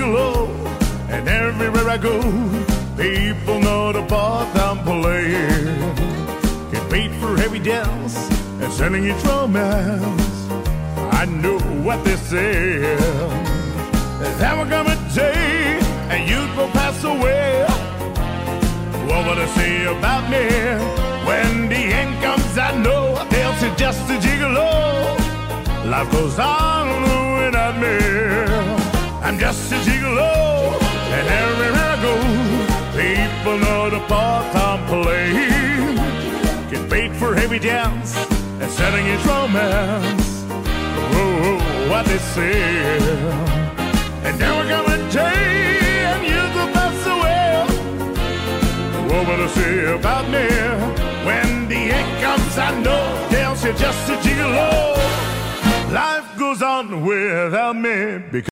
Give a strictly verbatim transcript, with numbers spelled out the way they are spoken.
gigolo. And everywhere I go, people know the part I'm playing. Get paid for every dance and selling each romance. I know what they say. There will come a day and youth will pass away. What will they say about me? When the end comes, I know they'll say just a gigolo. Life goes on without me. I'm just a gigolo. And everywhere I go, people know the part I'm playing. Get paid for every dance and selling each romance. Oh, what they say. And there will come a day and youth will pass away. What will they say about me? When the end comes, I know they'll say just a gigolo. Life goes on without me because